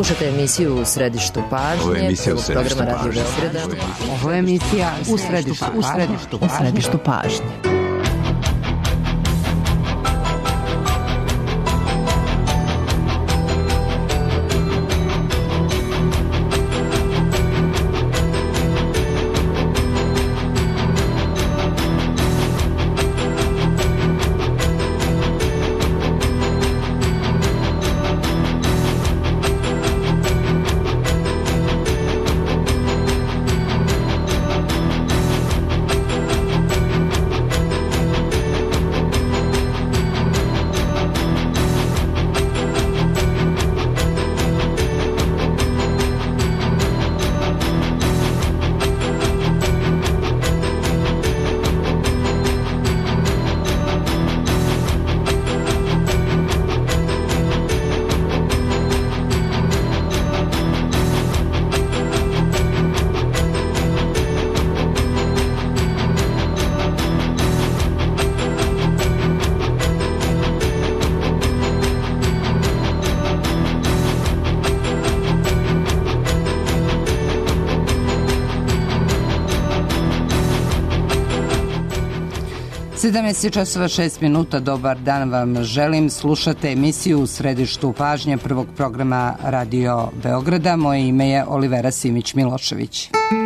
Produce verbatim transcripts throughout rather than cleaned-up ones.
Slušajte emisiju U središtu pažnje. Ovo je emisija U središtu pažnje. Ovo je emisija U središtu pažnje. U središtu pažnje. sedamnaest časova šest minuta, dobar dan vam želim. Slušate emisiju U središtu pažnje prvog programa Radio Beograda. Moje ime je Olivera Simić-Milošević.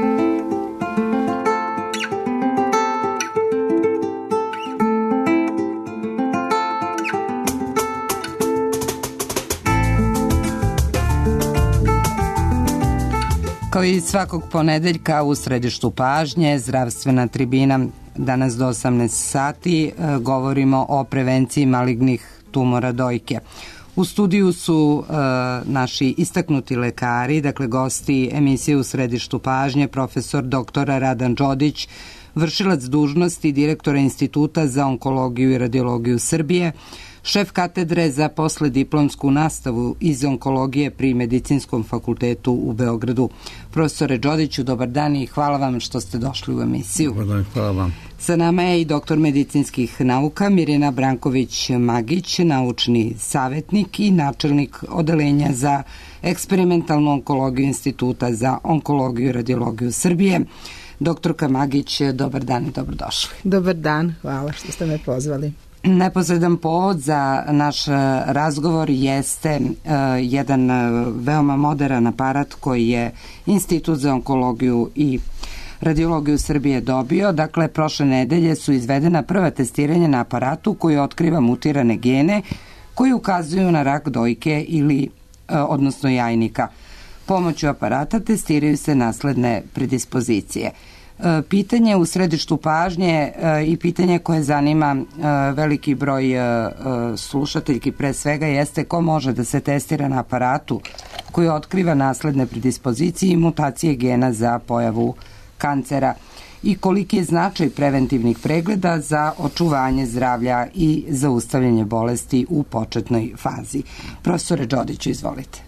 Kao i svakog ponedeljka u središtu pažnje, zdravstvena tribina. Danas do osamnaest sati govorimo o prevenciji malignih tumora dojke. U studiju su e, naši istaknuti lekari, dakle gosti emisije U središtu pažnje, profesor doktor Radan Đodić, vršilac dužnosti direktora Instituta za onkologiju i radiologiju Srbije, šef katedre za poslediplomsku nastavu iz onkologije pri Medicinskom fakultetu u Beogradu. Profesore Đodiću, dobar dan i hvala vam što ste došli u emisiju. Dobar dan, hvala vam. Sa nama je i doktor medicinskih nauka Mirjana Branković-Magić, naučni savjetnik i načelnik odeljenja za eksperimentalnu onkologiju Instituta za onkologiju i radiologiju Srbije. Doktorka Magić, dobar dan i dobrodošli. Dobar dan, hvala što ste me pozvali. Neposredan povod za naš razgovor jeste uh, jedan uh, veoma modern aparat koji je Institut za onkologiju i radiologiju Srbije dobio. Dakle, prošle nedelje su izvedena prva testiranja na aparatu koji otkriva mutirane gene koji ukazuju na rak dojke ili, uh, odnosno jajnika. Pomoću aparata testiraju se nasledne predispozicije. Pitanje u središtu pažnje i pitanje koje zanima veliki broj slušateljki pre svega jeste ko može da se testira na aparatu koji otkriva nasledne predispozicije i mutacije gena za pojavu kancera i koliki je značaj preventivnih pregleda za očuvanje zdravlja i zaustavljanje bolesti u početnoj fazi. Profesore Đodiću, izvolite.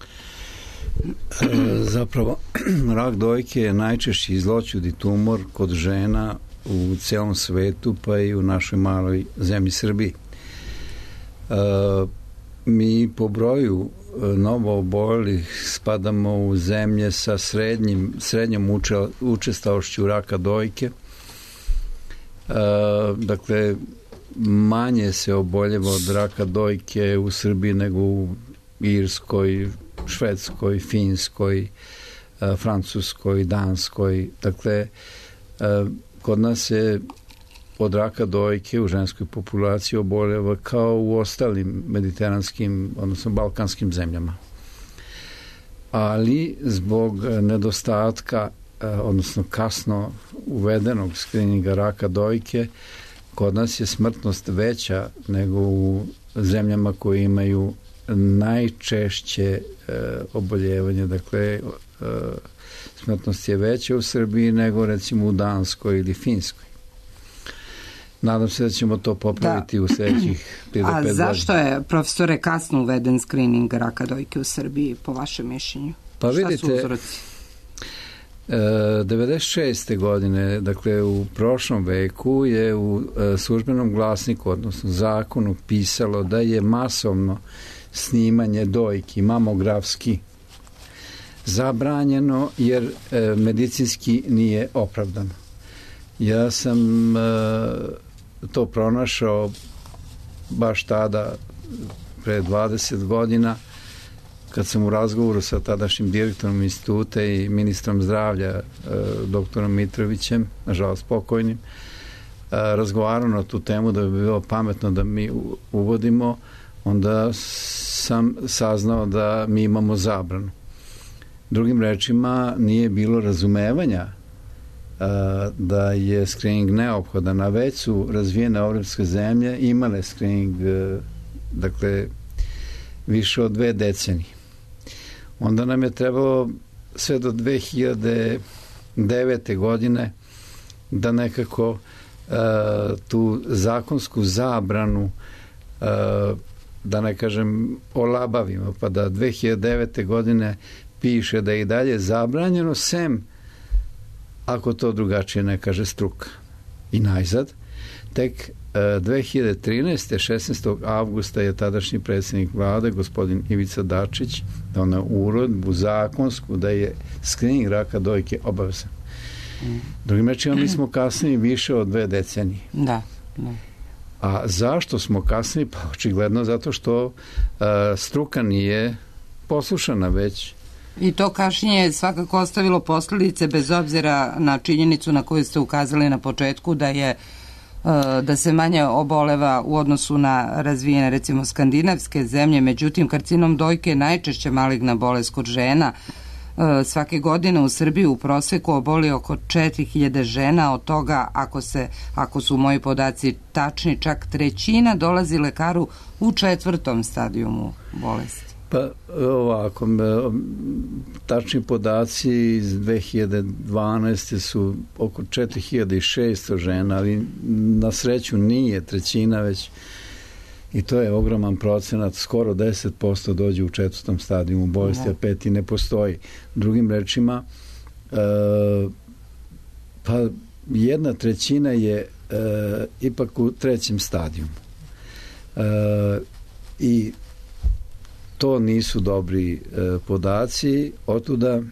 Zapravo, rak dojke je najčešći zloćudni tumor kod žena u celom svetu, pa i u našoj maloj zemlji Srbiji. E, mi po broju novo obolelih spadamo u zemlje sa srednjim, srednjom uče, učestalošću raka dojke. E, dakle, manje se oboljeva od raka dojke u Srbiji nego u Irskoj, Švedskoj, Finskoj, Francuskoj, Danskoj. Dakle, kod nas se od raka dojke u ženskoj populaciji oboljeva kao u ostalim mediteranskim, odnosno balkanskim zemljama. Ali zbog nedostatka, odnosno kasno uvedenog skrininga raka dojke, kod nas je smrtnost veća nego u zemljama koje imaju najčešće e, oboljevanje, dakle e, smrtnost je veća u Srbiji nego recimo u Danskoj ili Finskoj. Nadam se da ćemo to popraviti da. u sledećih pet do pet godina. A zašto je, profesore, kasno uveden screening raka dojke u Srbiji, po vašem mišljenju? Pa Šta vidite, su uzroci? devedeset šeste godine, dakle u prošlom veku, je u službenom glasniku, odnosno zakonu, pisalo da je masovno snimanje dojki, mamografski zabranjeno jer e, medicinski nije opravdano. Ja sam e, to pronašao baš tada, pre dvadeset godina, kad sam u razgovoru sa tadašnjim direktorom instituta i ministrom zdravlja, e, doktorom Mitrovićem, nažalost pokojnim, e, razgovarao na tu temu da bi bilo pametno da mi uvodimo, onda sam saznao da mi imamo zabranu. Drugim rečima, nije bilo razumevanja a, da je screening neophodan, a već su razvijene evropske zemlje imale screening, a, dakle, više od dve decenije. Onda nam je trebalo sve do dve hiljade devete. godine da nekako a, tu zakonsku zabranu a, da ne kažem olabavimo, pa da dve hiljade devete. godine piše da je i dalje zabranjeno, sem ako to drugačije ne kaže struka. I najzad, tek dve hiljade trinaeste. šesnaestog avgusta je tadašnji predsjednik vlade, gospodin Ivica Dačić, doneo uredbu zakonsku da je screening raka dojke obavezan. Mm. Drugim rečima, mi smo kasnili više od dve decenije. Da, da. A zašto smo kasnili? Pa očigledno zato što uh, struka nije poslušana već. I to kašnjenje je svakako ostavilo posljedice bez obzira na činjenicu na koju ste ukazali na početku da je da se manje oboleva u odnosu na razvijene recimo skandinavske zemlje, međutim karcinom dojke je najčešće maligna bolest kod žena. Svake godine u Srbiji u proseku oboli oko četiri hiljade žena, od toga ako, se, ako su moji podaci tačni, čak trećina dolazi lekaru u četvrtom stadijumu bolesti. Pa ovako, tačni podaci iz dve hiljade dvanaeste. su oko četiri hiljade šesto žena, ali na sreću nije trećina već, i to je ogroman procenat, skoro deset posto dođe u četvrtom stadijumu bolesti, a peti ne postoji. Drugim rečima, e, pa jedna trećina je e, ipak u trećem stadijumu. E, I to nisu dobri e, podaci, otuda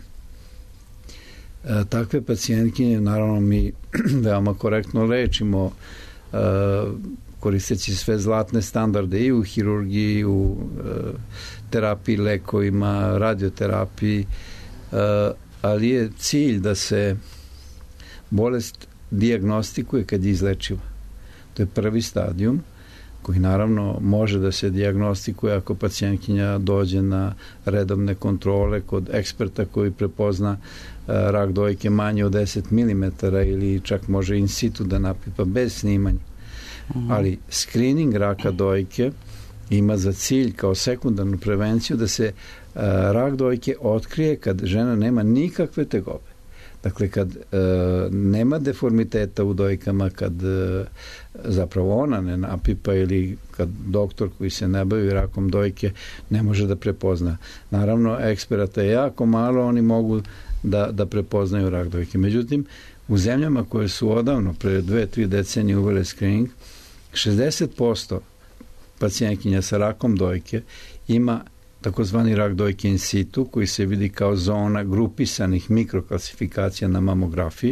e, takve pacijentkinje, naravno mi veoma korektno lečimo e, koristeći sve zlatne standarde i u hirurgiji, u e, terapiji lekovima, radioterapiji, e, ali je cilj da se bolest dijagnostikuje kad je izlečiva. To je prvi stadijum, koji naravno može da se dijagnostikuje ako pacijentkinja dođe na redovne kontrole kod eksperta koji prepozna rak dojke manje od deset milimetara ili čak može in situ da napipa bez snimanja. Mm-hmm. Ali screening raka dojke ima za cilj kao sekundarnu prevenciju da se uh, rak dojke otkrije kad žena nema nikakve tegobe. Dakle, kad e, nema deformiteta u dojkama, kad e, zapravo ona ne napipa ili kad doktor koji se ne bavi rakom dojke ne može da prepozna. Naravno, eksperata je jako malo, oni mogu da, da prepoznaju rak dojke. Međutim, u zemljama koje su odavno, pre dve, tri decenije uvele screening, šezdeset posto pacijentkinja sa rakom dojke ima takozvani rak dojke in situ, koji se vidi kao zona grupisanih mikroklasifikacija na mamografiji.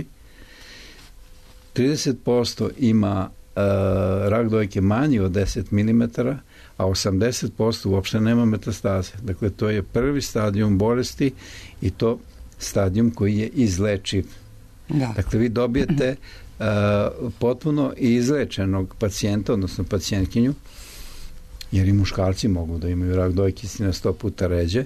trideset posto ima uh, rak dojke manji od deset milimetara, a osamdeset posto uopšte nema metastaze. Dakle, to je prvi stadijum bolesti i to stadijum koji je izlečiv. Da. Dakle, vi dobijete uh, potpuno izlečenog pacijenta, odnosno pacijentkinju, jer i muškarci mogu da imaju rak dojke na sto puta ređe,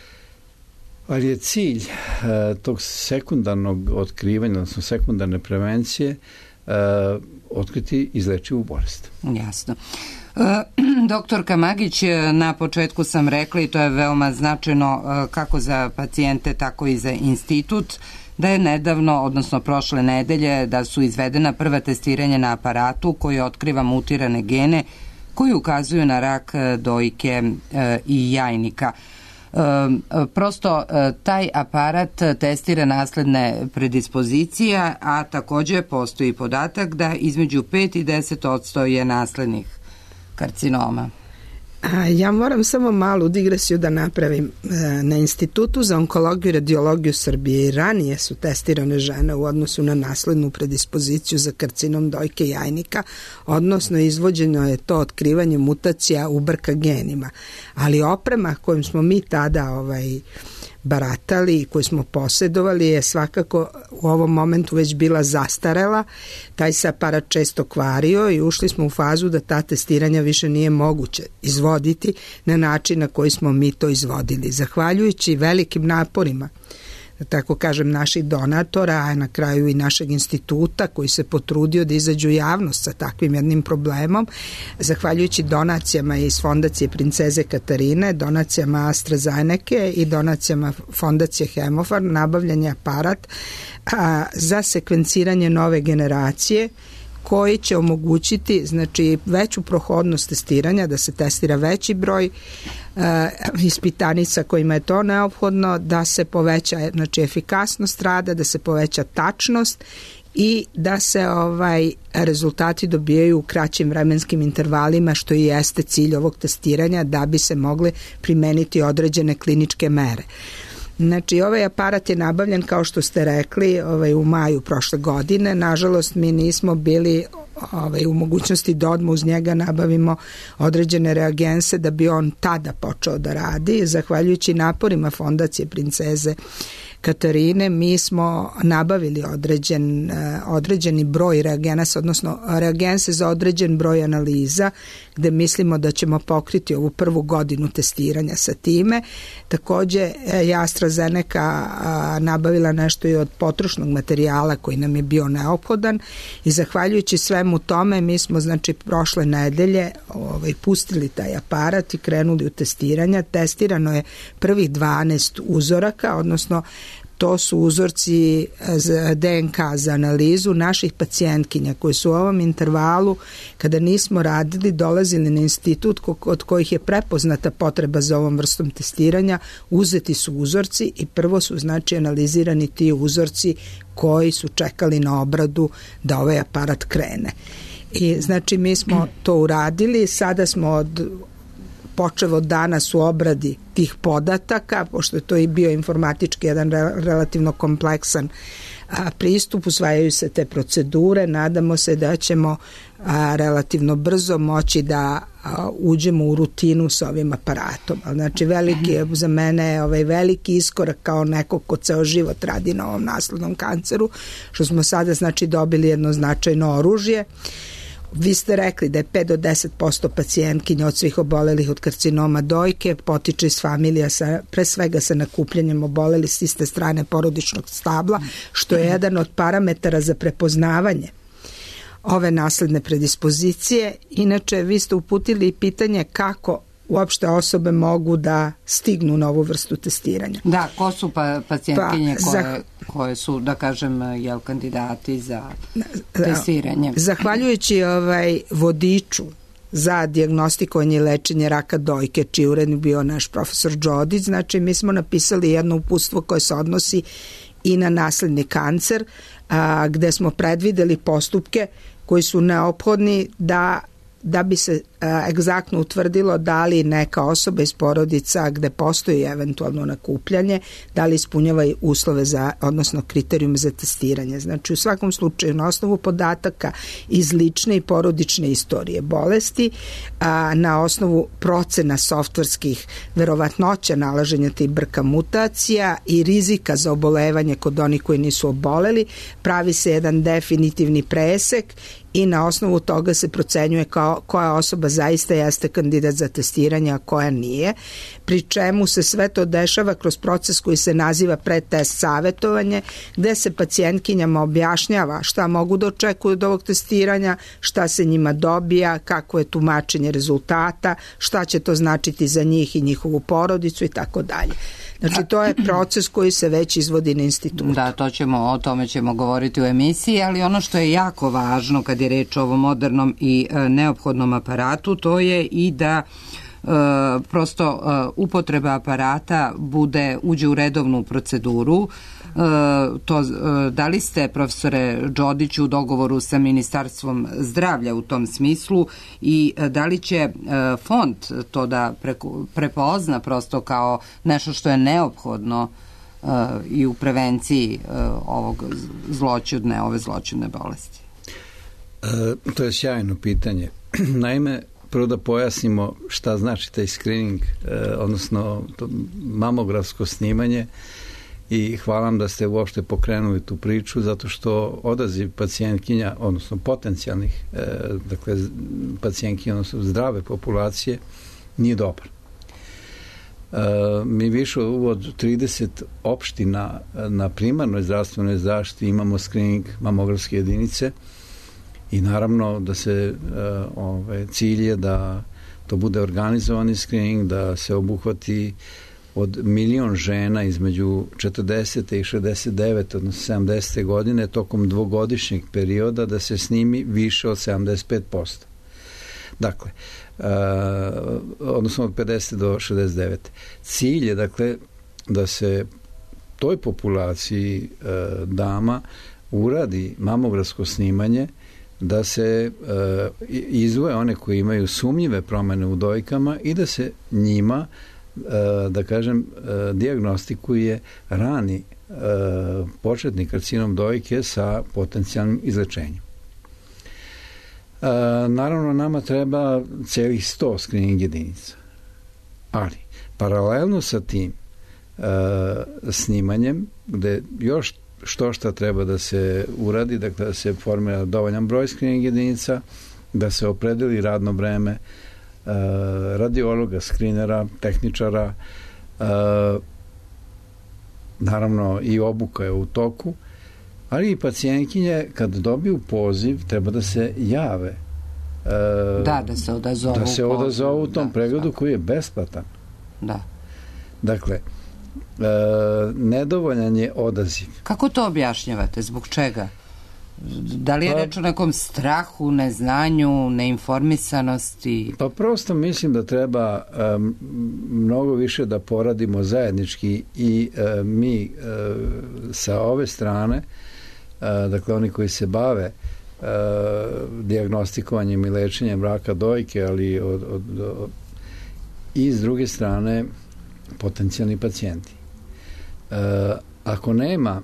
ali je cilj uh, tog sekundarnog otkrivanja, odnosno sekundarne prevencije, uh, otkriti izlečivu bolest. Jasno. Uh, doktorka Magić, na početku sam rekla, i to je veoma značajno uh, kako za pacijente, tako i za institut, da je nedavno, odnosno prošle nedelje, da su izvedena prva testiranja na aparatu koji otkriva mutirane gene koji ukazuju na rak dojke e, i jajnika. E, prosto e, taj aparat testira nasledne predispozicije, a takođe postoji podatak da između pet i deset odsto je naslednih karcinoma. Ja moram samo malu digresiju da napravim. Na Institutu za onkologiju i radiologiju Srbije i ranije su testirane žene u odnosu na naslednu predispoziciju za karcinom dojke i jajnika, odnosno izvođeno je to otkrivanje mutacija u B R C A genima. Ali oprema kojom smo mi tada ovaj, baratali i koju smo posjedovali je svakako u ovom momentu već bila zastarela, taj se aparat često kvario i ušli smo u fazu da ta testiranja više nije moguće izvoditi na način na koji smo mi to izvodili. Zahvaljujući velikim naporima, da tako kažem, naših donatora, a na kraju i našeg instituta koji se potrudio da izađu javnost sa takvim jednim problemom, zahvaljujući donacijama iz fondacije Princeze Katarine, donacijama AstraZeneca i donacijama fondacije Hemofarm, nabavljen je aparat a, za sekvenciranje nove generacije koji će omogućiti znači veću prohodnost testiranja, da se testira veći broj uh, ispitanica kojima je to neophodno, da se poveća znači efikasnost rada, da se poveća tačnost i da se ovaj rezultati dobijaju u kraćim vremenskim intervalima, što i jeste cilj ovog testiranja, da bi se mogle primeniti određene kliničke mere. Znači, ovaj aparat je nabavljen, kao što ste rekli, ovaj, u maju prošle godine. Nažalost, mi nismo bili ovaj, u mogućnosti da odmah uz njega nabavimo određene reagense da bi on tada počeo da radi. Zahvaljujući naporima Fondacije Princeze Katarine, mi smo nabavili određen, određeni broj reagenasa, odnosno reagense za određen broj analiza, gde mislimo da ćemo pokriti ovu prvu godinu testiranja sa time. Takođe je AstraZeneca nabavila nešto i od potrošnog materijala koji nam je bio neophodan i zahvaljujući svemu tome mi smo znači prošle nedelje ovaj, pustili taj aparat i krenuli u testiranja. Testirano je prvih dvanaest uzoraka, odnosno to su uzorci za D N K za analizu naših pacijentkinja koji su u ovom intervalu, kada nismo radili, dolazili na institut od kojih je prepoznata potreba za ovom vrstom testiranja, uzeti su uzorci i prvo su znači analizirani ti uzorci koji su čekali na obradu da ovaj aparat krene. I znači mi smo to uradili, sada smo od počevo danas u obradi tih podataka, pošto je to i bio informatički jedan relativno kompleksan a, pristup, usvajaju se te procedure, nadamo se da ćemo a, relativno brzo moći da a, uđemo u rutinu sa ovim aparatom. Znači veliki je za mene ovaj veliki iskorak kao neko ko ceo život radi na ovom naslednom kanceru, što smo sada znači dobili jedno značajno oružje. Vi ste rekli da je pet do deset posto pacijentkinja od svih obolelih od karcinoma dojke potiče iz familija sa, pre svega sa nakupljanjem oboleli s iste strane porodičnog stabla, što je jedan od parametara za prepoznavanje ove nasledne predispozicije. Inače, vi ste uputili pitanje kako uopšte osobe mogu da stignu na ovu vrstu testiranja. Da, ko su pa, pacijentkinje pa, koje, za, koje su, da kažem, jel, kandidati za testiranje? Zahvaljujući ovaj vodiču za dijagnostikovanje i lečenje raka dojke, čiji urednik bio naš profesor Đodić, znači mi smo napisali jedno uputstvo koje se odnosi i na nasledni kancer, a, gde smo predvideli postupke koji su neophodni da da bi se a, egzaktno utvrdilo da li neka osoba iz porodica gde postoji eventualno nakupljanje, da li ispunjava uslove za, odnosno kriterijume za testiranje. Znači u svakom slučaju na osnovu podataka iz lične i porodične istorije bolesti, a, na osnovu procena softverskih verovatnoća nalaženja tih B R C A mutacija i rizika za obolevanje kod onih koji nisu oboleli, pravi se jedan definitivni presek i na osnovu toga se procenjuje kao, koja osoba zaista jeste kandidat za testiranje, a koja nije, pri čemu se sve to dešava kroz proces koji se naziva predtest savetovanje, gde se pacijentkinjama objašnjava šta mogu da očekuju od ovog testiranja, šta se njima dobija, kako je tumačenje rezultata, šta će to značiti za njih i njihovu porodicu i tako dalje. Znači, to je proces koji se već izvodi na institutu. Da, to ćemo, o tome ćemo govoriti u emisiji, ali ono što je jako važno kad je reč o ovom modernom i e, neophodnom aparatu, to je i da e, prosto e, upotreba aparata bude, uđe u redovnu proceduru, to, da li ste, profesore Đodiću, u dogovoru sa Ministarstvom zdravlja u tom smislu i da li će fond to da prepozna prosto kao nešto što je neophodno i u prevenciji ovog zloćudne, ove zloćudne bolesti? E, to je sjajno pitanje. Naime, prvo da pojasnimo šta znači taj screening, e, odnosno to mamografsko snimanje, i hvala vam da ste uopšte pokrenuli tu priču, zato što odaziv pacijentkinja, odnosno potencijalnih, e, dakle, pacijentkinja, odnosno zdrave populacije, nije dobar. Uh, mi više od trideset opština na primarnoj zdravstvenoj zaštiti imamo screening mamografske jedinice i naravno da se uh, ove, cilj je da to bude organizovani screening, da se obuhvati od milion žena između četrdesete i šezdeset devete, odnosno sedamdesete godine, tokom dvogodišnjeg perioda, da se snimi više od sedamdeset pet posto. Dakle, Uh, odnosno od pedesete do šezdeset devete. Cilj je, dakle, da se toj populaciji uh, dama uradi mamografsko snimanje, da se uh, izvoje one koji imaju sumnjive promene u dojkama i da se njima, uh, da kažem, uh, dijagnostikuje rani uh, početni karcinom dojke sa potencijalnim izlečenjem. Uh, naravno, nama treba celih sto screening jedinica. Ali, paralelno sa tim uh, snimanjem, gde još što šta treba da se uradi, dakle da se formira dovoljan broj screening jedinica, da se opredeli radno vreme uh, radiologa, skrinera, tehničara, uh, naravno i obuka je u toku, ali i pacijentkinje kad dobiju poziv treba da se jave. E, da, da se odazovu. Da se odazovu u tom da, pregledu svaki. Koji je besplatan. Da. Dakle, e, nedovoljan je odaziv. Kako to objašnjavate? Zbog čega? Da li je pa, reč o nekom strahu, neznanju, neinformisanosti? Pa prosto mislim da treba um, mnogo više da poradimo zajednički i uh, mi uh, sa ove strane, uh, dakle oni koji se bave uh, dijagnostikovanjem i lečenjem raka dojke, ali od, od, od, i s druge strane potencijalni pacijenti. Uh, ako nema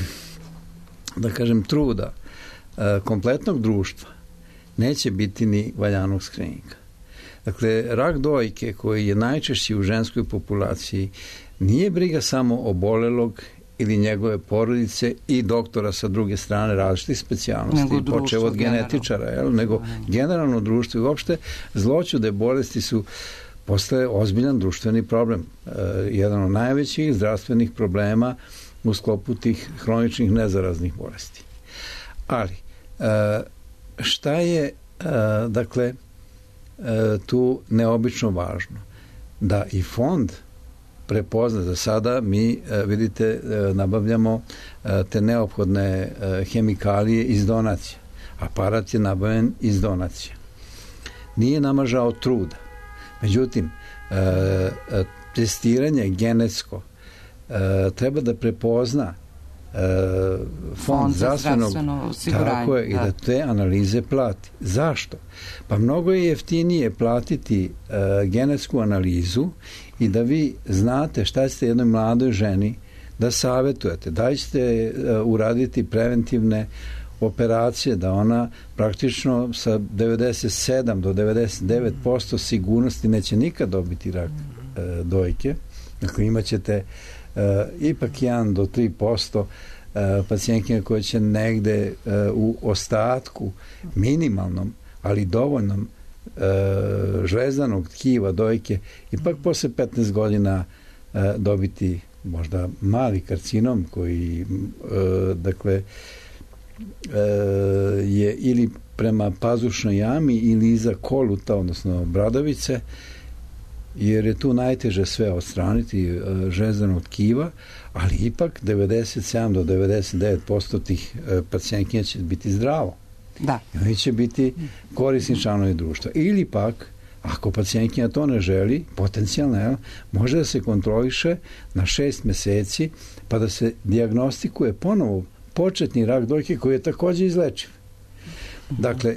da kažem truda kompletnog društva, neće biti ni valjanog screeninga. Dakle, rak dojke koji je najčešći u ženskoj populaciji nije briga samo obolelog ili njegove porodice i doktora sa druge strane različitih specijalnosti, počev od genetičara, jel, nego generalno društvo i uopšte zloćude bolesti su postaje ozbiljan društveni problem. E, jedan od najvećih zdravstvenih problema u sklopu tih hroničnih nezaraznih bolesti. Ali, šta je, dakle, tu neobično važno? Da i fond prepozna, za sada mi, vidite, nabavljamo te neophodne hemikalije iz donacije. Aparat je nabavljen iz donacije. Nije nama žao truda. Međutim, testiranje genetsko treba da prepozna Uh, fond, fond zdravstvenog tako je, da. I da te analize plati. Zašto? Pa mnogo je jeftinije platiti uh, genetsku analizu i da vi znate šta ćete jednoj mladoj ženi da savjetujete, da ćete uh, uraditi preventivne operacije, da ona praktično sa devedeset sedam do devedeset devet posto sigurnosti neće nikad dobiti rak uh, dojke. Dakle, imat ćete Uh, ipak jedan do tri posto uh, pacijentkinja koje će negde uh, u ostatku minimalnom, ali dovoljnom uh, žlezdanog tkiva dojke ipak posle petnaest godina uh, dobiti možda mali karcinom koji uh, dakle uh, je ili prema pazušnoj jami ili iza koluta, odnosno bradavice, jer je tu najteže sve odstraniti žlezdano tkiva, ali ipak devedeset sedam do devedeset devet posto tih pacijentkinja će biti zdravo. Da. I oni će biti korisni članovi društva. Ili pak Ako pacijentkinja to ne želi, potencijalno, jel, može da se kontroliše na šest meseci, pa da se dijagnostikuje ponovo početni rak dojke koji je takođe izlečiv. Dakle,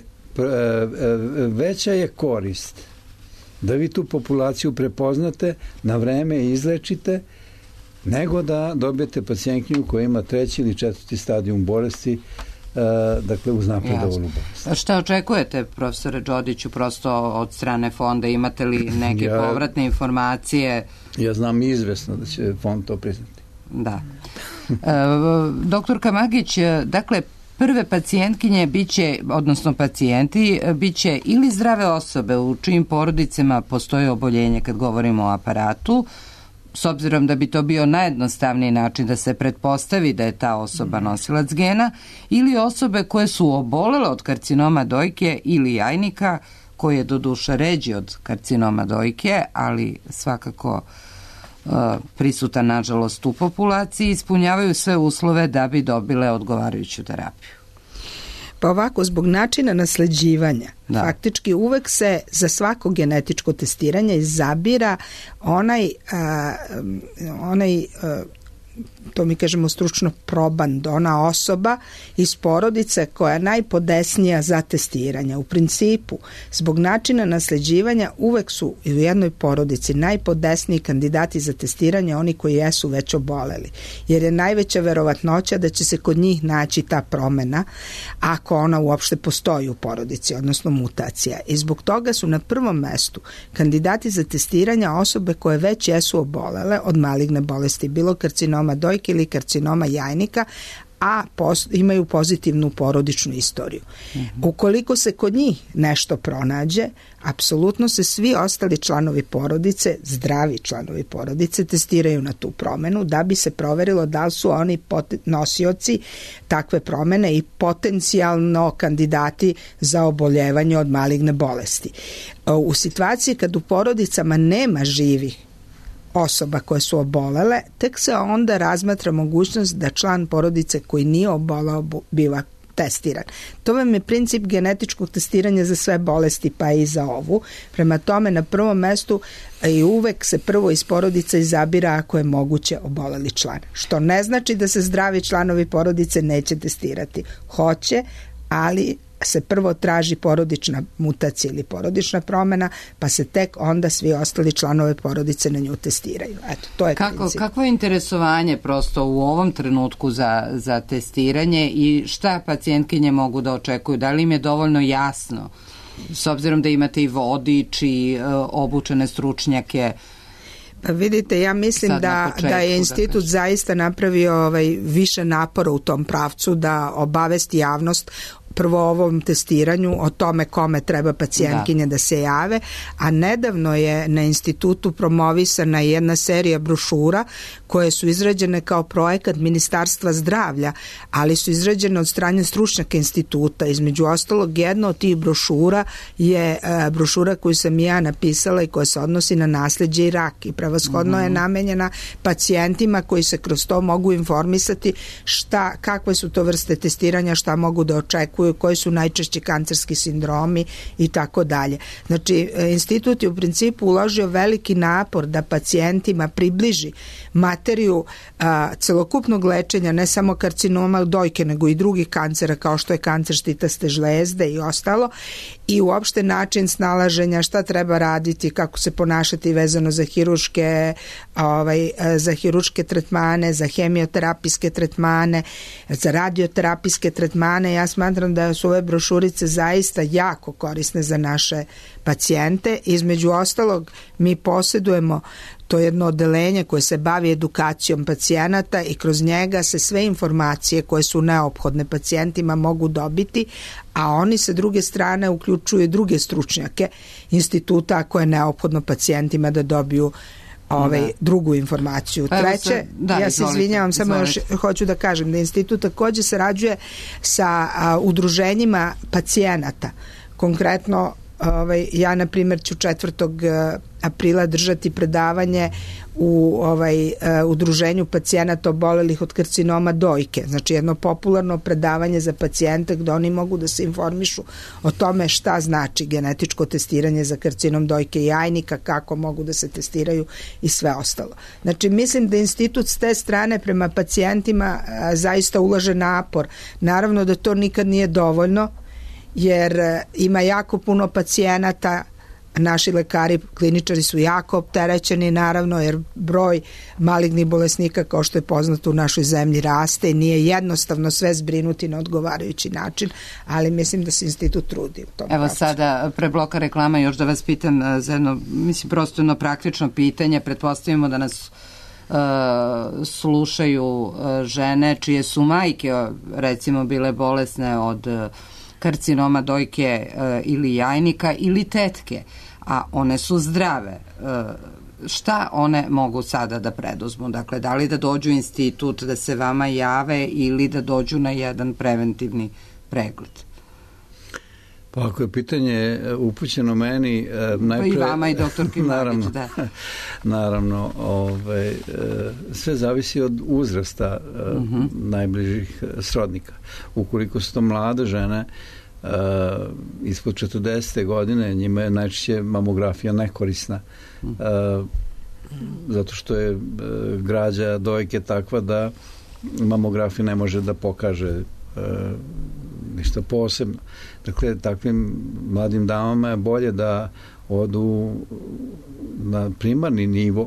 veća je korist da vi tu populaciju prepoznate, na vreme izlečite, nego da dobijete pacijentkinju koja ima treći ili četvrti stadijum bolesti, dakle uz napredovanu bolest. Šta očekujete, profesore Đodiću, prosto od strane fonda? Imate li neke ja, povratne informacije? Ja znam izvesno da će fond to priznati. Da. E, doktorka Magić, dakle, prve pacijentkinje biće, odnosno pacijenti, biće ili zdrave osobe u čijim porodicama postoji oboljenje kad govorimo o aparatu, s obzirom da bi to bio najjednostavniji način da se pretpostavi da je ta osoba nosilac gena, ili osobe koje su obolele od karcinoma dojke ili jajnika, koji je doduše ređi od karcinoma dojke, ali svakako uh, prisutan nažalost u populaciji, ispunjavaju sve uslove da bi dobile odgovarajuću terapiju. Pa ovako, zbog načina nasleđivanja, da. faktički uvek se za svako genetičko testiranje izabira onaj, a, onaj a, to mi kažemo stručno proband, ona osoba iz porodice koja je najpodesnija za testiranje. U principu, zbog načina nasleđivanja uvek su u jednoj porodici najpodesniji kandidati za testiranje oni koji jesu već oboleli, jer je najveća verovatnoća da će se kod njih naći ta promena ako ona uopšte postoji u porodici, odnosno mutacija. I zbog toga su na prvom mestu kandidati za testiranje osobe koje već jesu obolele od maligne bolesti, bilo karcinoma dojke ili karcinoma jajnika, a pos, imaju pozitivnu porodičnu istoriju. Mm-hmm. Ukoliko se kod njih nešto pronađe, apsolutno se svi ostali članovi porodice, zdravi članovi porodice, testiraju na tu promenu da bi se proverilo da li su oni pot, nosioci takve promene i potencijalno kandidati za oboljevanje od maligne bolesti. U situaciji kad u porodicama nema živih osoba koje su obolele, tek se onda razmatra mogućnost da član porodice koji nije obolao biva testiran. To vam je princip genetičkog testiranja za sve bolesti, pa i za ovu. Prema tome, na prvom mestu i uvek se prvo iz porodice izabira ako je moguće oboleli član. Što ne znači da se zdravi članovi porodice neće testirati. Hoće, ali se prvo traži porodična mutacija ili porodična promena, pa se tek onda svi ostali članove porodice na nju testiraju. Eto, to je Kako, princip. Kakvo je interesovanje prosto u ovom trenutku za, za testiranje i šta pacijentkinje mogu da očekuju? Da li im je dovoljno jasno, s obzirom da imate i vodič i uh, obučene stručnjake? Pa vidite, ja mislim da, početku, da je institut da zaista napravio ovaj, više napora u tom pravcu da obavesti javnost prvo o ovom testiranju, o tome kome treba pacijentkinje da. da se jave, a nedavno je na institutu promovisana jedna serija brošura koje su izrađene kao projekat Ministarstva zdravlja, ali su izrađene od strane stručnjaka instituta. Između ostalog, jedna od tih brošura je uh, brošura koju sam ja napisala i koja se odnosi na nasleđe i rak i prevashodno mm-hmm. je namenjena pacijentima koji se kroz to mogu informisati šta, kakve su to vrste testiranja, šta mogu da očekuju, koji su najčešći kancerski sindromi i tako dalje. Znači, institut je u principu uložio veliki napor da pacijentima približi materiju a, celokupnog lečenja, ne samo karcinoma dojke, nego i drugih kancera kao što je kancer štitaste žlezde i ostalo, i uopšte način snalaženja, šta treba raditi, kako se ponašati vezano za hiruške, ovaj, za hiruške tretmane, za hemioterapijske tretmane, za radioterapijske tretmane. Ja smatram da su ove brošurice zaista jako korisne za naše pacijente. Između ostalog, mi posjedujemo to jedno odeljenje koje se bavi edukacijom pacijenata i kroz njega se sve informacije koje su neophodne pacijentima mogu dobiti, a oni sa druge strane uključuju druge stručnjake instituta ako je neophodno pacijentima da dobiju ovaj, da. drugu informaciju. Pa Treće, se, da, ja se izvolite, izvinjavam, samo izvolite. još hoću da kažem da institut takođe sarađuje sa a, udruženjima pacijenata, konkretno ovaj, ja na primjer ću četvrtog aprila držati predavanje u ovaj, uh, udruženju pacijenata obolelih od karcinoma dojke. Znači jedno popularno predavanje za pacijente gde oni mogu da se informišu o tome šta znači genetičko testiranje za karcinom dojke i jajnika, kako mogu da se testiraju i sve ostalo. Znači mislim da institut s te strane prema pacijentima uh, zaista ulaže napor. Naravno da to nikad nije dovoljno, jer uh, ima jako puno pacijenata. Naši lekari, kliničari su jako opterećeni, naravno, jer broj malignih bolesnika, kao što je poznato u našoj zemlji, raste i nije jednostavno sve zbrinuti na odgovarajući način, ali mislim da se institut trudi u tom. Evo pravcu. Sada, pre bloka reklama, još da vas pitam za jedno, mislim, prosto jedno praktično pitanje. Pretpostavimo da nas uh, slušaju uh, žene čije su majke, recimo, bile bolesne od uh, karcinoma dojke uh, ili jajnika ili tetke, a one su zdrave. Uh, šta one mogu sada da preduzmu? Dakle, da li da dođu u institut, da se vama jave ili da dođu na jedan preventivni pregled? Pa ako je pitanje upućeno meni, najpre... Pa i vama i doktorki naravno, da. naravno, ove, sve zavisi od uzrasta uh-huh. najbližih srodnika. Ukoliko su to mlade žene, Uh, ispod četrdesete godine, njima je najčešće mamografija nekorisna, uh, zato što je uh, građa dojke takva da mamografija ne može da pokaže uh, ništa posebno. Dakle, takvim mladim damama je bolje da odu na primarni nivo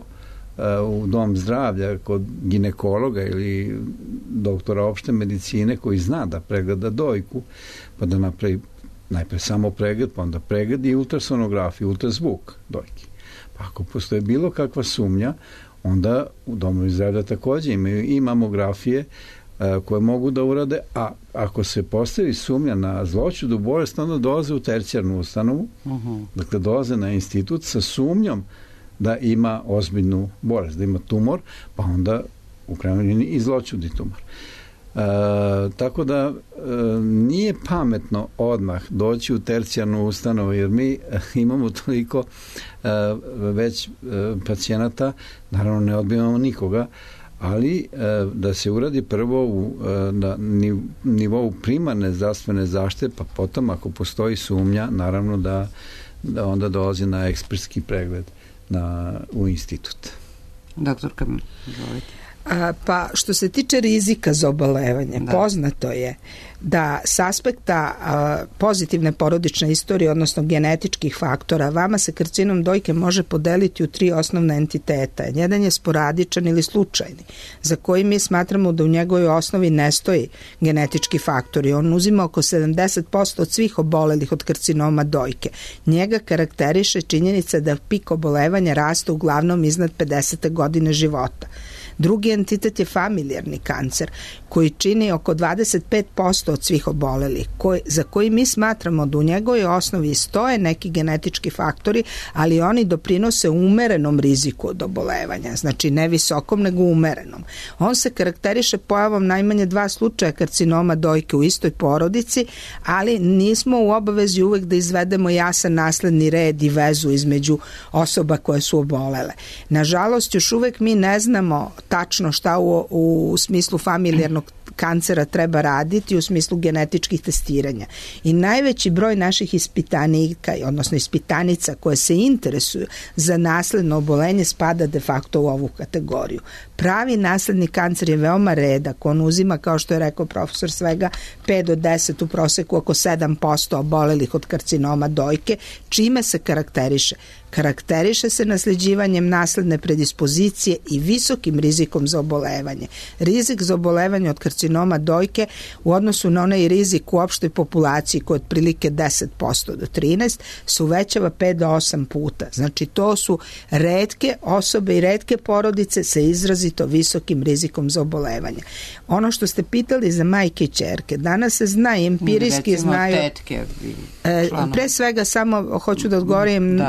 u dom zdravlja kod ginekologa ili doktora opšte medicine koji zna da pregleda dojku, pa da napravi najpre samo pregled, pa onda pregled i ultrasonografiju, ultrazvuk dojke. Pa ako postoje bilo kakva sumnja, onda u domu zdravlja takođe imaju i mamografije a, koje mogu da urade, a ako se postavi sumnja na zloćudnu bolest, onda dolaze u tercijarnu ustanovu, uh-huh. dakle dolaze na institut sa sumnjom da ima ozbiljnu bolest, da ima tumor, pa onda u krajnjoj liniji i zloćudni tumor. E, tako da e, nije pametno odmah doći u tercijarnu ustanovu, jer mi e, imamo toliko e, već e, pacijenata, naravno ne odbijamo nikoga, ali e, da se uradi prvo u, e, na nivou primarne zdravstvene zaštite, pa potom ako postoji sumnja, naravno da, da onda dolazi na ekspertski pregled na, u institut. Doktorka, izvolite. A, pa što se tiče rizika za obolevanje, da. Poznato je da s aspekta a, pozitivne porodične istorije, odnosno genetičkih faktora, vama se karcinom dojke može podeliti u tri osnovne entiteta. Jedan je sporadičan ili slučajni, za koji mi smatramo da u njegovoj osnovi ne stoji genetički faktori. On uzima oko sedamdeset posto od svih obolelih od karcinoma dojke. Njega karakteriše činjenica da pik obolevanja raste uglavnom iznad pedesete godine života. Drugi entitet je familijarni kancer, koji čini oko dvadeset pet posto od svih obolelih, koji, za koji mi smatramo da u njegovoj osnovi stoje neki genetički faktori, ali oni doprinose umerenom riziku od obolevanja, znači ne visokom, nego umerenom. On se karakteriše pojavom najmanje dva slučaja karcinoma dojke u istoj porodici, ali nismo u obavezi uvek da izvedemo jasan nasledni red i vezu između osoba koje su obolele. Nažalost, još uvek mi ne znamo tačno šta u, u smislu familijarnog kancera treba raditi u smislu genetičkih testiranja. I najveći broj naših ispitanika, odnosno ispitanica koje se interesuju za nasledno obolenje spada de facto u ovu kategoriju. Pravi nasledni kancer je veoma redak. On uzima, kao što je rekao profesor, svega pet do deset, u proseku oko sedam posto obolelih od karcinoma dojke, čime se karakteriše. Karakteriše se nasleđivanjem nasledne predispozicije i visokim rizikom za obolevanje. Rizik za obolevanje od karcinoma dojke u odnosu na onaj rizik u opštoj populaciji koji je otprilike deset posto do trinaest se uvećava pet do osam puta. Znači to su retke osobe i retke porodice sa izrazito visokim rizikom za obolevanje. Ono što ste pitali za majke i ćerke, danas se zna i empirijski recimo znaju... tetke. E, pre svega samo hoću da odgovorim da. u priču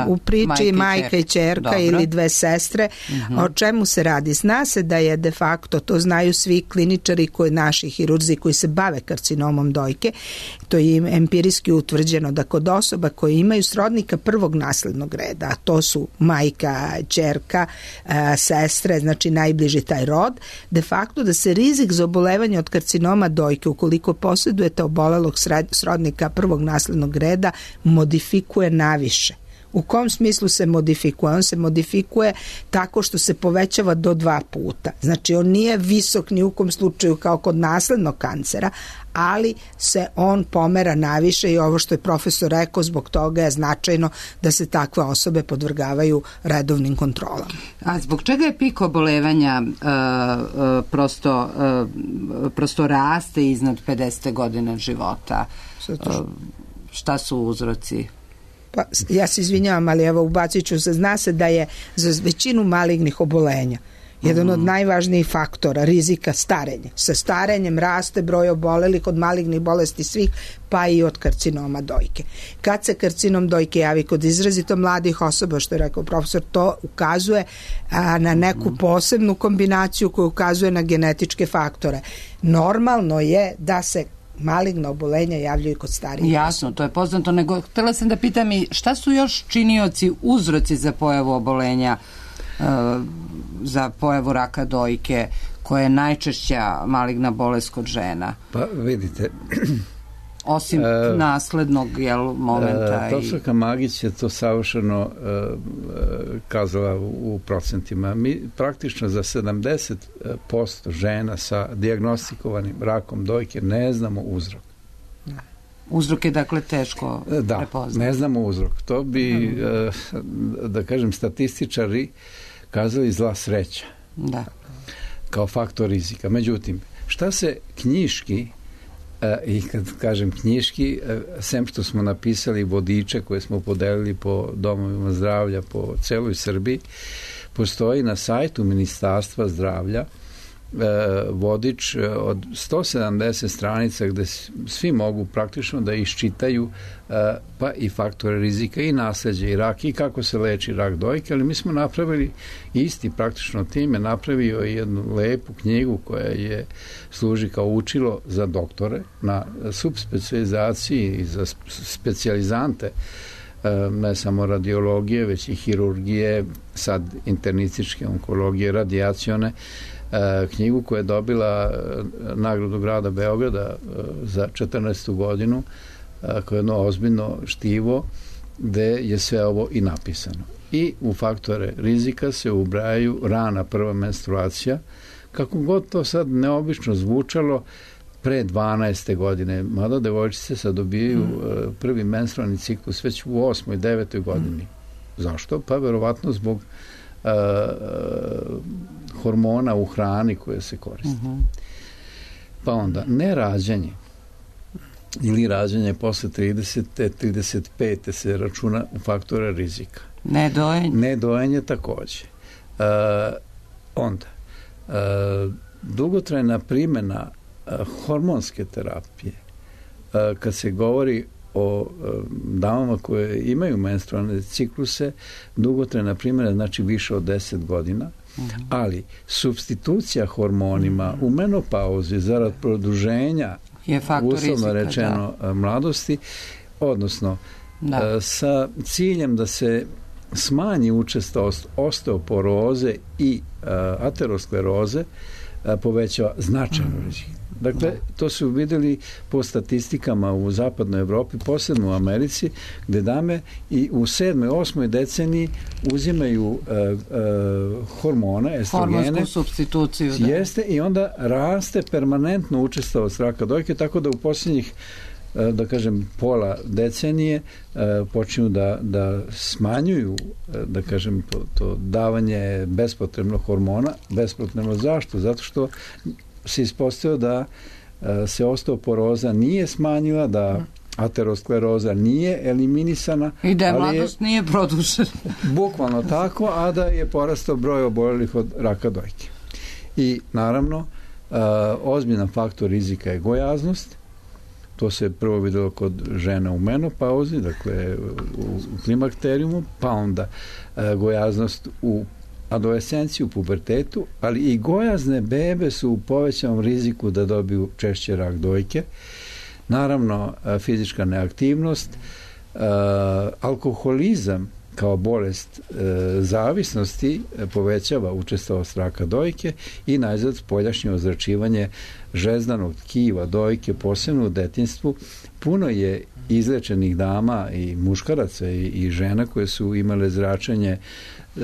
majka, majka i ćerka ili dve sestre. Uh-huh. O čemu se radi? Zna se da je de facto, to znaju svi kliničari koji, naši hirurzi koji se bave karcinomom dojke, to je im empirijski utvrđeno da kod osoba koje imaju srodnika prvog naslednog reda, a to su majka, ćerka, sestre, znači najbliži taj rod, de facto da se rizik za obolevanje od karcinoma dojke, ukoliko posjedujete obolelog srodnika prvog naslednog reda, modifikuje naviše. U kom smislu se modifikuje? On se modifikuje tako što se povećava do dva puta. Znači on nije visok ni u kom slučaju kao kod naslednog kancera, ali se on pomera naviše i ovo što je profesor rekao, zbog toga je značajno da se takve osobe podvrgavaju redovnim kontrolama. A zbog čega je pik obolevanja uh, uh, prosto, uh, prosto raste iznad pedeset godina života? Uh, šta su uzroci? Pa, ja se izvinjavam, ali evo ubacit ću se, zna se da je za većinu malignih obolenja jedan mm. od najvažnijih faktora rizika starenje. Sa starenjem raste broj obolelih od malignih bolesti svih, pa i od karcinoma dojke. Kad se karcinom dojke javi kod izrazito mladih osoba, što je rekao profesor, to ukazuje a, na neku posebnu kombinaciju koja ukazuje na genetičke faktore. Normalno je da se maligna obolenja javljaju kod starijih. Jasno, to je poznato, nego htjela sam da pitam i šta su još činioci, uzroci za pojavu obolenja, uh, za pojavu raka dojke, koja je najčešća maligna bolest kod žena? Pa vidite, osim uh, naslednog jel, momenta. Uh, profesorka Magić je to savršeno uh, kazala u, u procentima. Mi praktično za sedamdeset posto žena sa dijagnostikovanim rakom dojke ne znamo uzrok. Uzrok je dakle teško da, prepoznati. Ne znamo uzrok. To bi, uh, da kažem, statističari kazali zla sreća. Da. Kao faktor rizika. Međutim, šta se knjiški i kad kažem knjiški, sem što smo napisali vodiče koje smo podelili po domovima zdravlja po celoj Srbiji, postoji na sajtu Ministarstva zdravlja vodič od sto sedamdeset stranica gde svi mogu praktično da iščitaju pa i faktore rizika i nasleđe i rak i kako se leči rak dojke, ali mi smo napravili isti praktično tim je napravio jednu lepu knjigu koja je služi kao učilo za doktore na subspecializaciji i za specijalizante ne samo radiologije, već i hirurgije, sad internističke onkologije, radijacione, knjigu koja je dobila nagradu grada Beograda za četrnaestu godinu, koja je jedno ozbiljno štivo gde je sve ovo i napisano. I u faktore rizika se ubrajaju rana prva menstruacija, kako god to sad neobično zvučalo, pre dvanaeste godine, mada devojčice sad dobijaju mm. prvi menstrualni ciklus već u osmoj, devetoj godini. Mm. Zašto? Pa verovatno zbog uh, hormona u hrani koje se koriste. Mm-hmm. Pa onda, nerađanje ili rađanje posle tridesete, trideset pete se računa u faktore rizika. Nedojenje. Nedojenje takođe. Uh, onda, uh, dugotrajna primjena hormonske terapije, kad se govori o damama koje imaju menstrualne cikluse, dugotrajna primjena znači više od deset godina, uh-huh. ali substitucija hormonima uh-huh. u menopauzi zarad produženja uslovno rečeno da. mladosti, odnosno da. sa ciljem da se smanji učestalost osteoporoze i ateroskleroze, povećava značajno rizik. Dakle, to su vidjeli po statistikama u zapadnoj Evropi, posebno u Americi, gde dame i u sedmoj, osmoj deceniji uzimaju uh, uh, hormone, estrogene. Hormonsku substituciju. Da. Jeste, i onda raste permanentno učestalost raka dojke, tako da u posljednjih da kažem pola decenije počinju da, da smanjuju da kažem to, to davanje bespotrebnog hormona. Bespotrebno zašto? Zato što se ispostavilo da se osteoporoza nije smanjila, da ateroskleroza nije eliminisana. I da je mladost nije produžena. Bukvalno tako, a da je porastao broj obolelih od raka dojke. I naravno ozbiljan faktor rizika je gojaznost, To se prvo videlo kod žena u menopauzi, dakle u klimakterijumu, pa onda e, gojaznost u adolescenciji, u pubertetu, ali i gojazne bebe su u povećanom riziku da dobiju češće rak dojke. Naravno, e, fizička neaktivnost, e, alkoholizam kao bolest e, zavisnosti e, povećava učestalost raka dojke i najzad spoljašnje ozračivanje žezdanog tkiva dojke, posebno u detinjstvu. Puno je izlečenih dama i muškaraca i, i žena koje su imale zračenje e,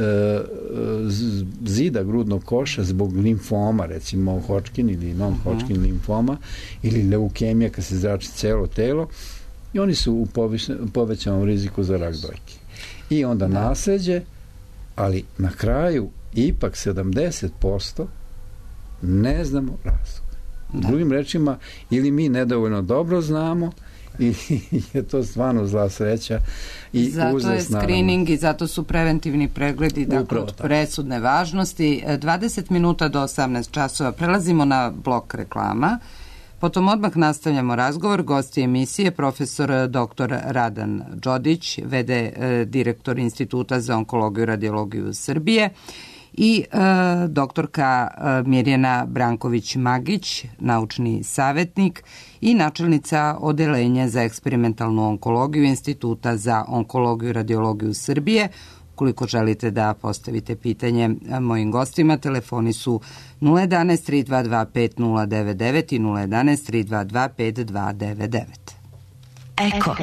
zida grudnog koša zbog limfoma, recimo Hodgkin ili non-Hodgkin limfoma ili leukemija kad se zrači celo telo, i oni su u povećanom riziku za rak dojke. I onda da. nasleđe, ali na kraju ipak sedamdeset posto ne znamo razlog. Da. Drugim rečima, ili mi nedovoljno dobro znamo, ili je to stvarno zla sreća i zato uzas, je screening naravno. I zato su preventivni pregledi dakle, od presudne važnosti. dvadeset minuta do osamnaest časova prelazimo na blok reklama. Potom odmah nastavljamo razgovor. Gosti emisije profesor doktor Radan Đodić, v d direktor Instituta za onkologiju i radiologiju Srbije, i e, doktorka Mirjana Branković-Magić, naučni savjetnik i načelnica odeljenja za eksperimentalnu onkologiju Instituta za onkologiju i radiologiju Srbije. Ukoliko želite da postavite pitanje mojim gostima, telefoni su nula jedanaest tri dva dva pet nula devet devet i nula jedanaest tri dva dva pet dva devet devet. Eko.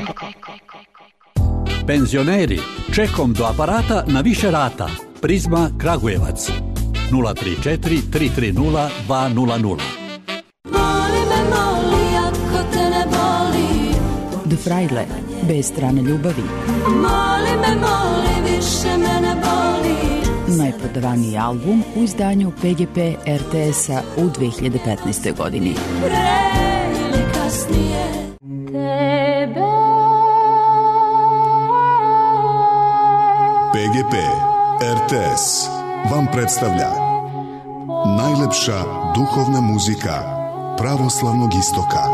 Penzioneri, čekom do aparata na više rata. Prizma Kragujevac. nula tri četiri tri tri nula dva nula nula. Moli me, moli, ako te ne boli. De Frajle, bez strane ljubavi. Moli me, moli, više me ne boli. Najprodavaniji album u izdanju P G P R T S-a u dve hiljade petnaestoj godini. Pre ili kasnije tebe. P G P R T S vam predstavlja najlepša duhovna muzika pravoslavnog istoka.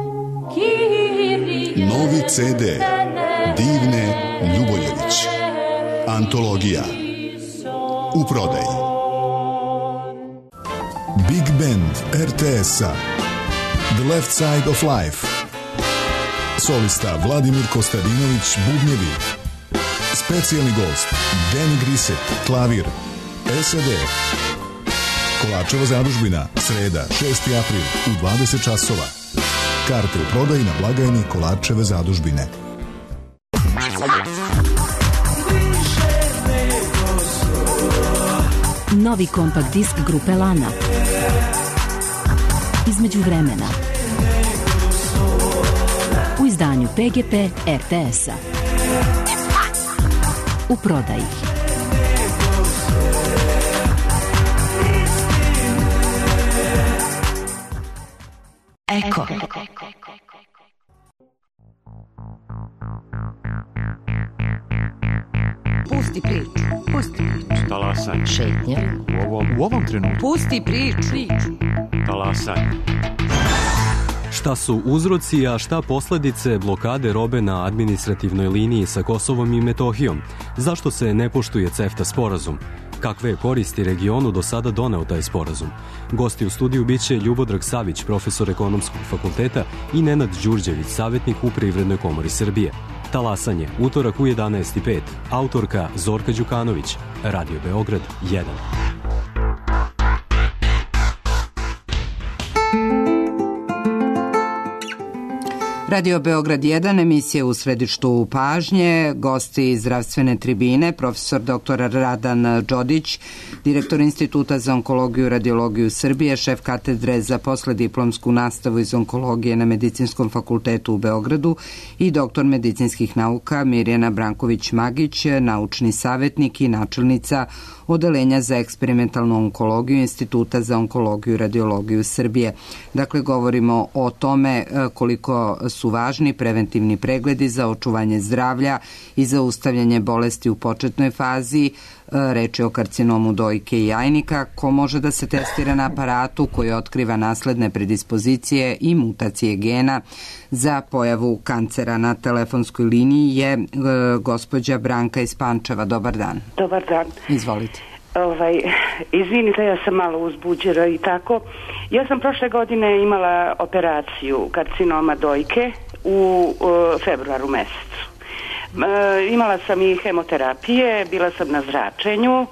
Novi C D Divne Ljuboljević. Antologija u prodaji. Big Band R T S-a The Left Side of Life. Solista Vladimir Kostadinović, bubnjevi. Specijalni gost Danny Grisset, klavir. S A D. Kolarčeva zadužbina, sreda, šesti april u dvadeset časova. Karte u prodaji na blagajni Kolarčeve zadužbine. Novi kompakt disk grupe Lana. Između vremena. U izdanju P G P R T S-a. U prodaji. Eko. Pusti priču, pusti priču. Talasanje. Šetnja. U ovom, u ovom trenutku. Pusti priču. Talasanje. Šta su uzroci, a šta posledice blokade robe na administrativnoj liniji sa Kosovom i Metohijom? Zašto se ne poštuje CEFTA sporazum? Kakve je koristi regionu do sada doneo taj sporazum? Gosti u studiju biće Ljubodrag Savić, profesor ekonomskog fakulteta, i Nenad Đurđević, savjetnik u Privrednoj komori Srbije. Talasanje, utorak u jedanaest i pet. Autorka Zorka Đukanović. Radio Beograd jedan. Radio Beograd jedan, emisija u središtu pažnje, gosti zdravstvene tribine, profesor doktor Radan Đodić, direktor Instituta za onkologiju i radiologiju Srbije, šef katedre za poslediplomsku nastavu iz onkologije na Medicinskom fakultetu u Beogradu, i doktor medicinskih nauka Mirjana Branković-Magić, naučni savjetnik i načelnica odeljenja za eksperimentalnu onkologiju Instituta za onkologiju i radiologiju Srbije. Dakle, govorimo o tome koliko su su važni preventivni pregledi za očuvanje zdravlja i zaustavljanje bolesti u početnoj fazi. Reč je o karcinomu dojke i jajnika, ko može da se testira na aparatu koji otkriva nasledne predispozicije i mutacije gena za pojavu kancera. Na telefonskoj liniji je e, gospođa Branka iz Pančeva. Dobar dan. Dobar dan. Izvolite. Ovaj, izvinite, ja sam malo uzbuđena i tako. Ja sam prošle godine imala operaciju karcinoma dojke u uh, februaru mesecu. E, imala sam i hemoterapije, bila sam na zračenju e,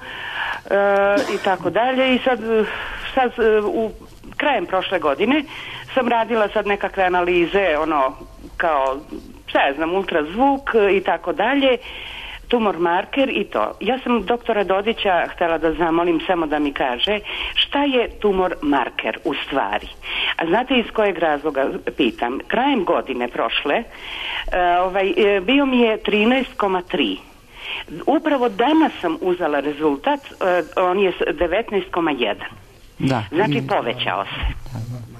i tako dalje i sad, sad u krajem prošle godine sam radila sad nekakve analize, ono kao, šta ja znam, ultrazvuk i tako dalje, tumor marker i to. Ja sam doktora Dodića htjela da zamolim samo da mi kaže šta je tumor marker u stvari. A znate iz kojeg razloga pitam? Krajem godine prošle uh, ovaj, bio mi je trinaest zarez tri. Upravo danas sam uzela rezultat, uh, on je devetnaest zarez jedan. Da. Znači povećao se.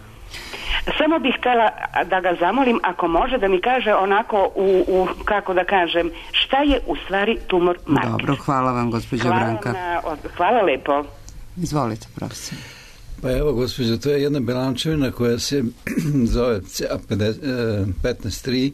Samo bih htjela da ga zamolim ako može da mi kaže onako u, u kako da kažem, šta je u stvari tumor marker. Dobro, hvala vam gospođa hvala Branka. Na, hvala lepo. Izvolite, profesor. Pa evo gospođa, to je jedna belančevina koja se zove C A petnaest tri,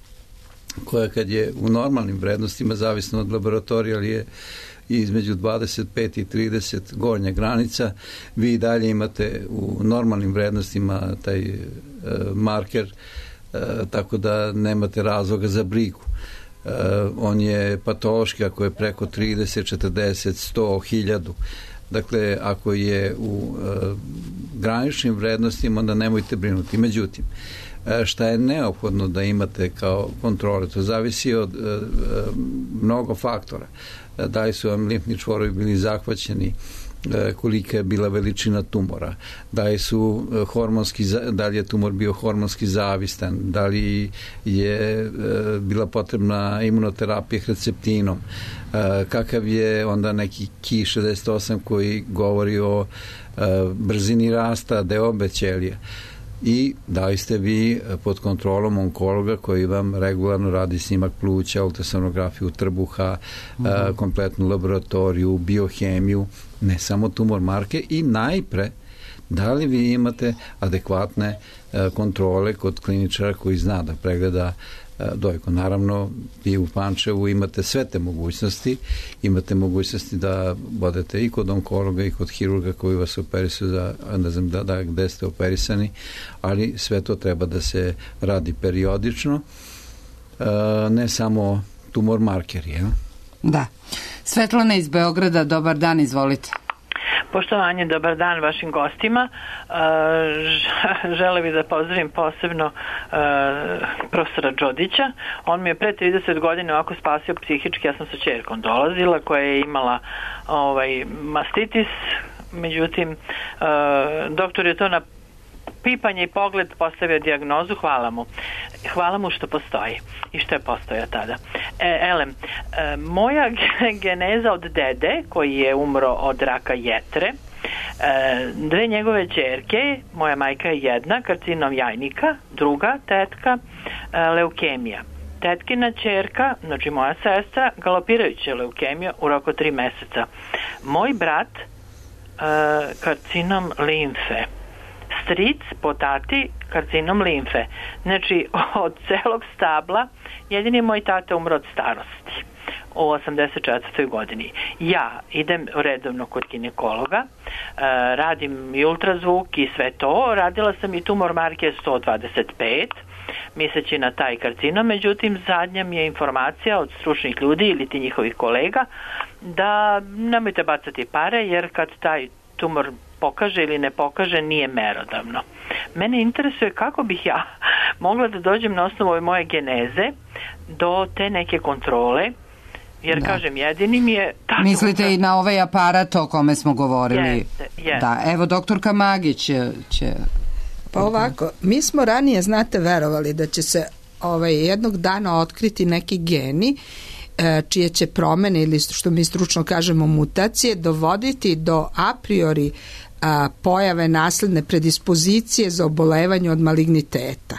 koja kad je u normalnim vrednostima, zavisno od laboratorija, ali je između dvadeset pet i trideset gornja granica, vi i dalje imate u normalnim vrednostima taj e, marker, e, tako da nemate razloga za brigu. E, on je patološki ako je preko trideset, četrdeset, sto, hiljadu. Dakle, ako je u e, graničnim vrednostima, onda nemojte brinuti. Međutim, šta je neophodno da imate kao kontrole, to zavisi od e, e, mnogo faktora. Da li su vam limfni čvorovi bili zahvaćeni, e, kolika je bila veličina tumora, da li su hormonski, da li je tumor bio hormonski zavistan, da li je e, bila potrebna imunoterapija herceptinom, e, kakav je onda neki Ki šezdeset osam koji govori o e, brzini rasta deobe ćelije. I da li ste vi pod kontrolom onkologa koji vam regularno radi snimak pluća, ultrasonografiju trbuha, mm-hmm. a, kompletnu laboratoriju, biohemiju, ne samo tumor marke i najpre da li vi imate adekvatne a, kontrole kod kliničara koji zna da pregleda dojku. Naravno, vi u Pančevu imate sve te mogućnosti, imate mogućnosti da bodete i kod onkologa i kod hirurga koji vas operisuju za, ne znam da, da gde ste operisani, ali sve to treba da se radi periodično, ne samo tumor markeri. Ja? Da. Svetlana iz Beograda, dobar dan, izvolite. Poštovanje, dobar dan vašim gostima. Žele bih da pozdravim posebno profesora Đodića. On mi je pre trideset godina ovako spasio psihički. Ja sam sa ćerkom dolazila koja je imala ovaj, mastitis. Međutim, doktor je to na pipanje i pogled postavio dijagnozu. Hvala mu. Hvala mu što postoji i što je postojao tada. E, elem, e, moja geneza od dede koji je umro od raka jetre, e, dve njegove ćerke, moja majka je jedna, karcinom jajnika, druga, tetka, e, leukemija. Tetkina ćerka, znači moja sestra, galopirajuća leukemija u roku tri meseca. Moj brat, e, karcinom limfe. Stric po tati karcinom limfe. Znači od celog stabla jedini moj tata umro od starosti u osamdeset četvrtoj godini. Ja idem redovno kod ginekologa, radim i ultrazvuk i sve to, radila sam i tumor marke sto dvadeset pet misleći na taj karcinom, međutim zadnja mi je informacija od stručnih ljudi ili ti njihovih kolega da nemojte bacati pare jer kad taj tumor pokaže ili ne pokaže nije merodavno. Mene interesuje kako bih ja mogla da dođem na osnovu ove moje geneze do te neke kontrole, jer da. Kažem, jedini mi je... Mislite da... i na ovaj aparat o kome smo govorili? Jeste, jeste. Da, evo doktorka Magić će... Pa ovako, mi smo ranije, znate, verovali da će se ovaj, jednog dana otkriti neki geni čije će promene ili što mi stručno kažemo mutacije dovoditi do a priori a, pojave nasledne predispozicije za obolevanje od maligniteta.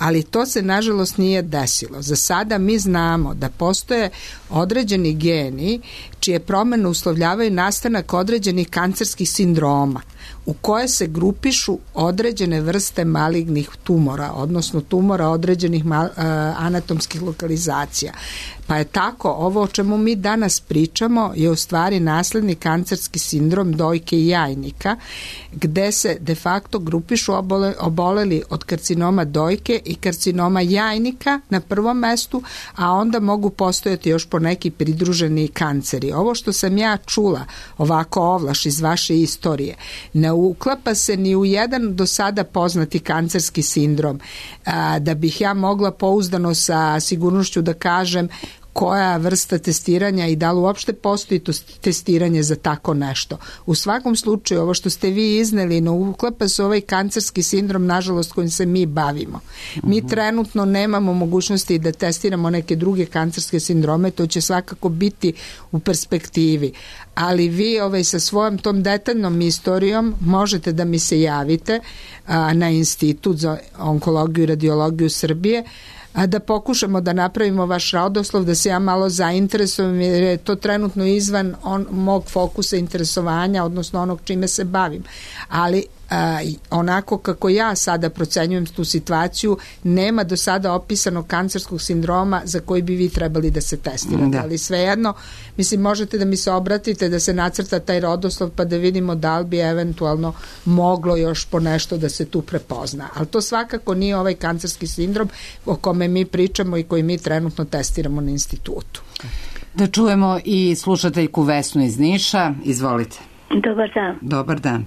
ali to se nažalost nije desilo. Za sada mi znamo da postoje određeni geni čije promene uslovljavaju nastanak određenih kancerskih sindroma u koje se grupišu određene vrste malignih tumora, odnosno tumora određenih mal, uh, anatomskih lokalizacija. Pa je tako, ovo o čemu mi danas pričamo je u stvari nasledni kancerski sindrom dojke i jajnika, gde se de facto grupišu obole, oboleli od karcinoma dojke i karcinoma jajnika na prvom mestu, a onda mogu postojati još po neki pridruženi kanceri. Ovo što sam ja čula, ovako ovlaš iz vaše istorije, ne uklapa se ni u jedan do sada poznati kancerski sindrom, a, da bih ja mogla pouzdano sa sigurnošću da kažem koja vrsta testiranja i da li uopšte postoji to testiranje za tako nešto. U svakom slučaju, ovo što ste vi izneli, no uklapa se ovaj kancerski sindrom, nažalost, kojim se mi bavimo. Mi trenutno nemamo mogućnosti da testiramo neke druge kancerske sindrome, to će svakako biti u perspektivi. Ali vi ovaj, sa svojom tom detaljnom istorijom možete da mi se javite a, na Institut za onkologiju i radiologiju Srbije, a da pokušamo da napravimo vaš rodoslov, da se ja malo zainteresujem, jer je to trenutno izvan on, mog fokusa interesovanja, odnosno onog čime se bavim. Ali a, onako kako ja sada procenjujem tu situaciju, nema do sada opisanog kancerskog sindroma za koji bi vi trebali da se testirate. Da. Ali svejedno, mislim, možete da mi se obratite, da se nacrta taj rodoslov, pa da vidimo da li bi eventualno moglo još po nešto da se tu prepozna. Ali to svakako nije ovaj kancerski sindrom o kome mi pričamo i koji mi trenutno testiramo na institutu. Da čujemo i slušateljku Vesnu iz Niša. Izvolite. Dobar dan. Dobar dan.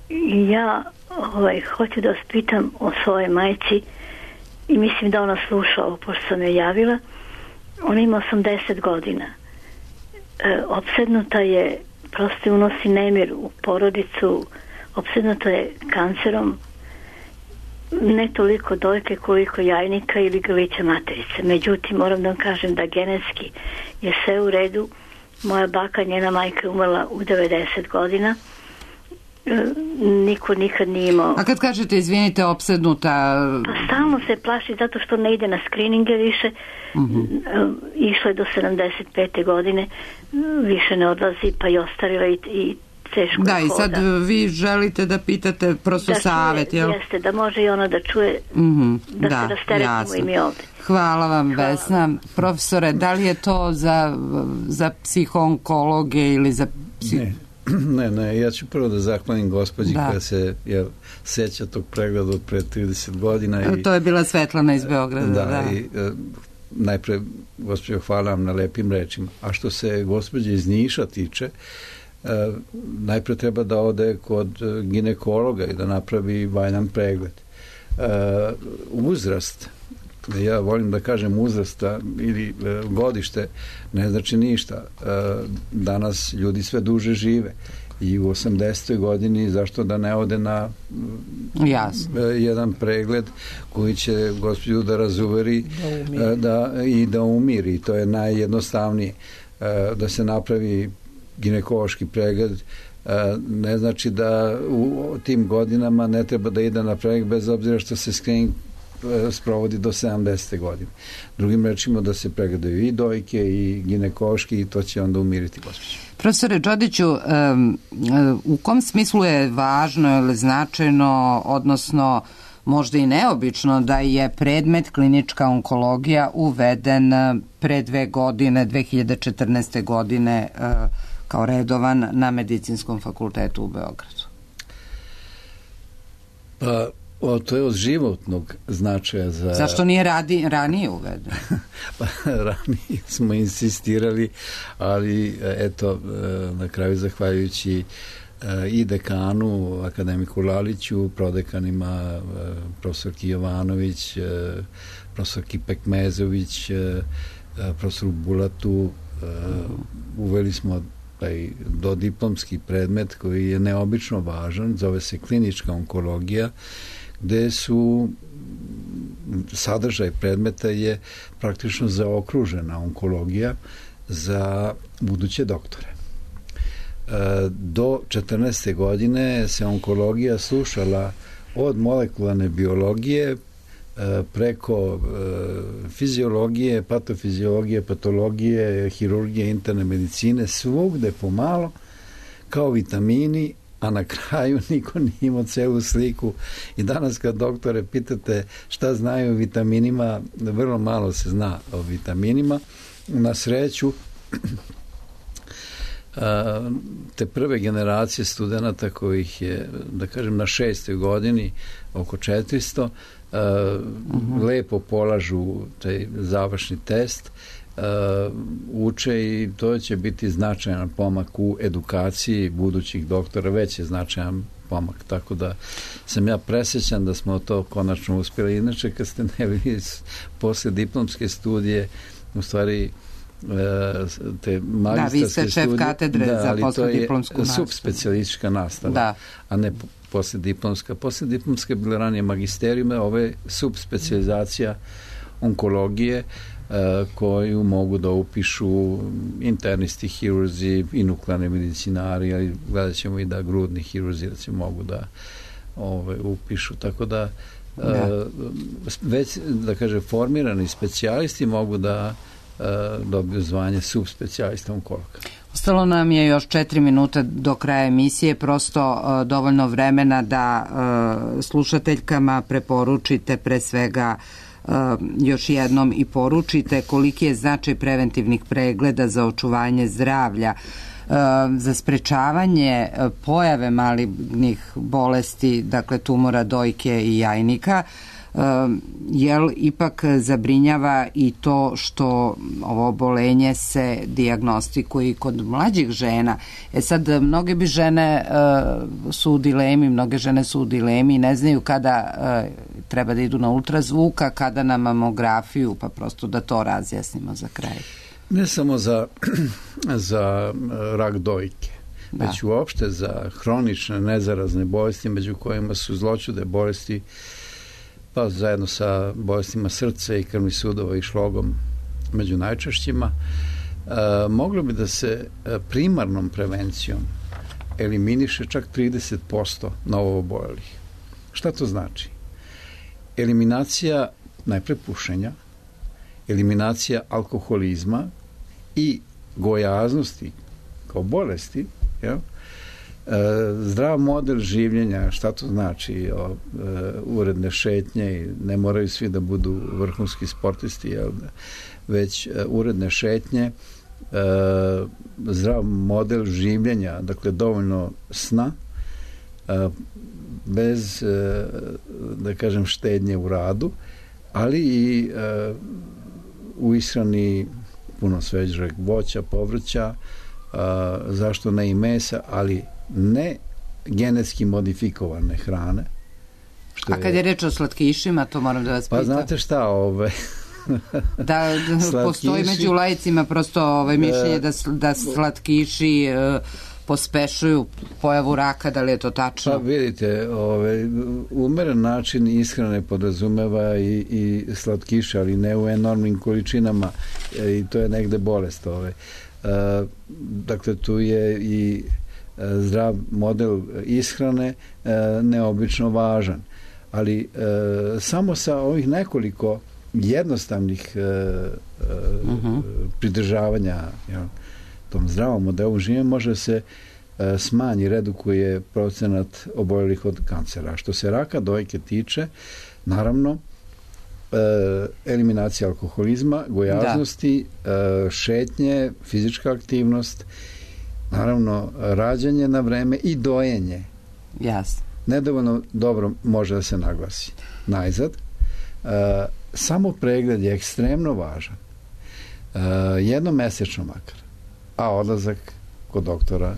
Ja ovaj, hoću da vas pitam o svojoj majci i mislim da ona sluša ovo pošto sam je javila. Ona ima osamdeset godina. E, opsednuta je, prosto unosi nemir u porodicu, opsednuta je kancerom, ne toliko dojke koliko jajnika ili grlića materice. Međutim, moram da vam kažem da genetski je sve u redu. Moja baka, njena majka je umrla u devedeset godina. Niko nikad nije imao. A kad kažete, izvinite, opsednuta... Pa stalno se plaši zato što ne ide na skrininge više. Uh-huh. Išla je do sedamdeset pete godine, više ne odlazi, pa je ostarila i, i teško da, hoda. I sad vi želite da pitate prosto da savet, jel? Jeste, da može i ona da čuje, uh-huh. da, da se rasteretimo i mi ovde. Hvala vam, Hvala. Vesna. Profesore, da li je to za, za psihonkologe ili za... Psi... Ne. Ne, ne, ja ću prvo da zahvalim gospođi da. koja se jel, seća tog pregleda od pre trideset godina. I, to je bila Svetlana iz Beograda. Da, da. I e, najpre, gospođo, hvala vam na lepim rečima. A što se gospođe iz Niša tiče, e, najpre treba da ode kod ginekologa i da napravi valjan pregled. E, uzrast, ja volim da kažem uzrasta ili e, godište, ne znači ništa. E, danas ljudi sve duže žive i u osamdesetoj godini zašto da ne ode na Jasno. E, jedan pregled koji će gospođu da razuveri da, da, i da umiri. To je najjednostavnije. E, da se napravi ginekološki pregled e, ne znači da u tim godinama ne treba da ide na pregled bez obzira što se screening sprovodi do sedamdesete godine. Drugim rečima da se pregledaju i dojke i ginekološki i to će onda umiriti gospođu. Profesore Đodiću, um, u kom smislu je važno ili značajno, odnosno možda i neobično da je predmet klinička onkologija uveden pre dve godine, dve hiljade četrnaeste godine uh, kao redovan na Medicinskom fakultetu u Beogradu? Pa O, to je od životnog značaja za... Zašto nije radi, ranije uveden? Pa ranije smo insistirali, ali eto, na kraju zahvaljujući i dekanu, akademiku Laliću, prodekanima profesorki Jovanović, profesorki Pekmezović, profesoru Bulatu, uveli smo taj dodiplomski predmet koji je neobično važan, zove se klinička onkologija, gde su sadržaj predmeta je praktično zaokružena onkologija za buduće doktore. Do četrnaeste godine se onkologija slušala od molekularne biologije preko fiziologije, patofiziologije, patologije, hirurgije, interne medicine, svugde pomalo, kao vitamini, a na kraju niko nije imao celu sliku. I danas kad doktore pitate šta znaju o vitaminima, vrlo malo se zna o vitaminima. Na sreću, te prve generacije studenta kojih je, da kažem, na šestoj godini oko četiristo, uh, uh-huh. lepo polažu taj završni test, uh, uče i to će biti značajan pomak u edukaciji budućih doktora, već je značajan pomak, tako da sam ja presrećan da smo to konačno uspjeli. Inače, kad ste nevili posle diplomske studije, u stvari te magistarske da, vi ste šef katedre da, za poslediplomsku nastavu. Subspecijalistička nastava, da. a ne poslediplomska. Poslediplomska je bila ranije magisterijuma, ove je subspecijalizacija onkologije uh, koju mogu da upišu internisti, hirurzi i nuklearni medicinari, ali gledat ćemo i da grudni hirurzi recimo mogu da ove, upišu, tako da, da. Uh, već, da kaže, formirani specijalisti mogu da dobiju zvanje subspecijalista onkologa. Ostalo nam je još četiri minuta do kraja emisije, prosto uh, dovoljno vremena da uh, slušateljkama preporučite pre svega uh, još jednom i poručite koliki je značaj preventivnih pregleda za očuvanje zdravlja, uh, za sprečavanje uh, pojave malignih bolesti, dakle tumora dojke i jajnika. Uh, jel ipak zabrinjava i to što ovo obolenje se dijagnostikuje kod mlađih žena. E sad, mnoge bi žene uh, su u dilemi, mnoge žene su u dilemi i ne znaju kada uh, treba da idu na ultrazvuka, kada na mamografiju, pa prosto da to razjasnimo za kraj. Ne samo za, za rak dojke, da. već uopšte za hronične nezarazne bolesti, među kojima su zloćude bolesti, pa zajedno sa bolestima srca i krvnih sudova i šlogom među najčešćima, e, moglo bi da se primarnom prevencijom eliminiše čak trideset posto novoobolelih. Šta to znači? Eliminacija najpre pušenja, eliminacija alkoholizma i gojaznosti kao bolesti, jel? Zdrav model življenja, šta to znači? O, e, uredne šetnje, ne moraju svi da budu vrhunski sportisti, jel? Već e, uredne šetnje, e, zdrav model življenja, dakle dovoljno sna, e, bez, e, da kažem, štednje u radu, ali i e, u ishrani puno svežeg voća, povrća, a, zašto ne i mesa, ali ne genetski modifikovane hrane. Što A kad je, je reč o slatkišima, to moram da vas pitam. Pa znate šta, ove... da postoji među lajicima prosto ovaj mišljenje da, da slatkiši uh, pospešuju pojavu raka, da li je to tačno? Pa vidite, ovaj, umeren način ishrane podrazumeva i, i slatkiše, ali ne u enormnim količinama, i to je negde bolest. Ovaj. Uh, dakle, tu je i zdrav model ishrane uh, neobično važan. Ali uh, samo sa ovih nekoliko jednostavnih uh, uh, uh-huh. pridržavanja, jel, tom zdravom modelu življenja može se uh, smanji, redukuje procenat oboljelih od kancera. Što se raka dojke tiče, naravno, uh, eliminacija alkoholizma, gojaznosti, da. uh, šetnje, fizička aktivnost, naravno, rađanje na vreme i dojenje. Jasno. Nedovoljno dobro može da se naglasi. Najzad, uh, samo pregled je ekstremno važan. Uh, jednomesečno makar. A odlazak kod doktora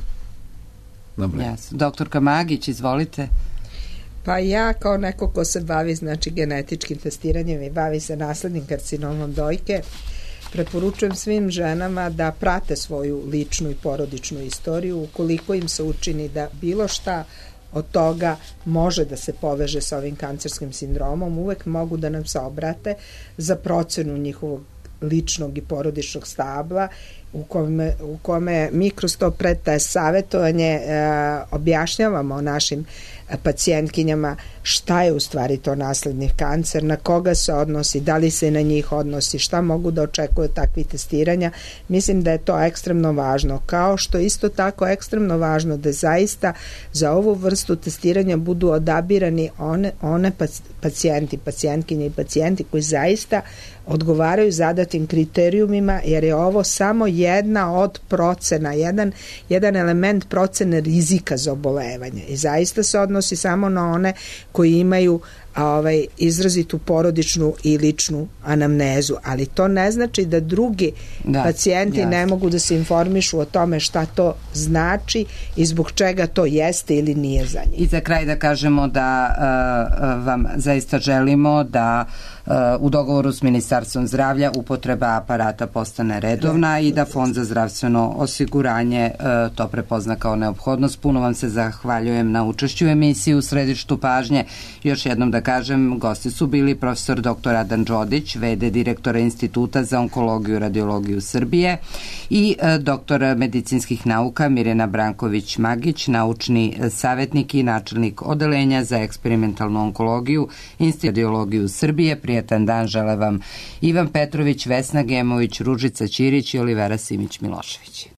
na vreme. Jasno. Doktorka Magić, izvolite. Pa ja kao neko ko se bavi znači genetičkim testiranjem i bavi se naslednim karcinomom dojke, preporučujem svim ženama da prate svoju ličnu i porodičnu istoriju, ukoliko im se učini da bilo šta od toga može da se poveže sa ovim kancerskim sindromom, uvek mogu da nam se obrate za procenu njihovog ličnog i porodičnog stabla u kome, u kome mi kroz to predtest savjetovanje e, objašnjavamo našim pacijentkinjama šta je u stvari to nasledni kancer, na koga se odnosi, da li se na njih odnosi, šta mogu da očekuju takvi testiranja. Mislim da je to ekstremno važno, kao što isto tako ekstremno važno da zaista za ovu vrstu testiranja budu odabirani one, one pacijenti, pacijentkinje i pacijenti koji zaista odgovaraju zadatim kriterijumima, jer je ovo samo jedna od procena, jedan, jedan element procene rizika za obolevanje i zaista se odnosi samo na one koji imaju ovaj, izrazitu porodičnu i ličnu anamnezu, ali to ne znači da drugi da, pacijenti jasno. Ne mogu da se informišu o tome šta to znači i zbog čega to jeste ili nije za njih. I za kraj da kažemo da uh, vam zaista želimo da uh, u dogovoru s Ministarstvom zdravlja upotreba aparata postane redovna i da Fond za zdravstveno osiguranje uh, to prepozna kao neophodnost. Puno vam se zahvaljujem na učešću u emisiji U središtu pažnje. Još jednom da kažem, gosti su bili profesor doktor Adan Đodić, v d direktora Instituta za onkologiju i radiologiju Srbije i doktor medicinskih nauka Mirjana Branković-Magić, naučni savjetnik i načelnik odeljenja za eksperimentalnu onkologiju Instituta za radiologiju Srbije. Prijatan dan žele vam Ivan Petrović, Vesna Gemović, Ružica Ćirić i Olivera Simić-Milošević.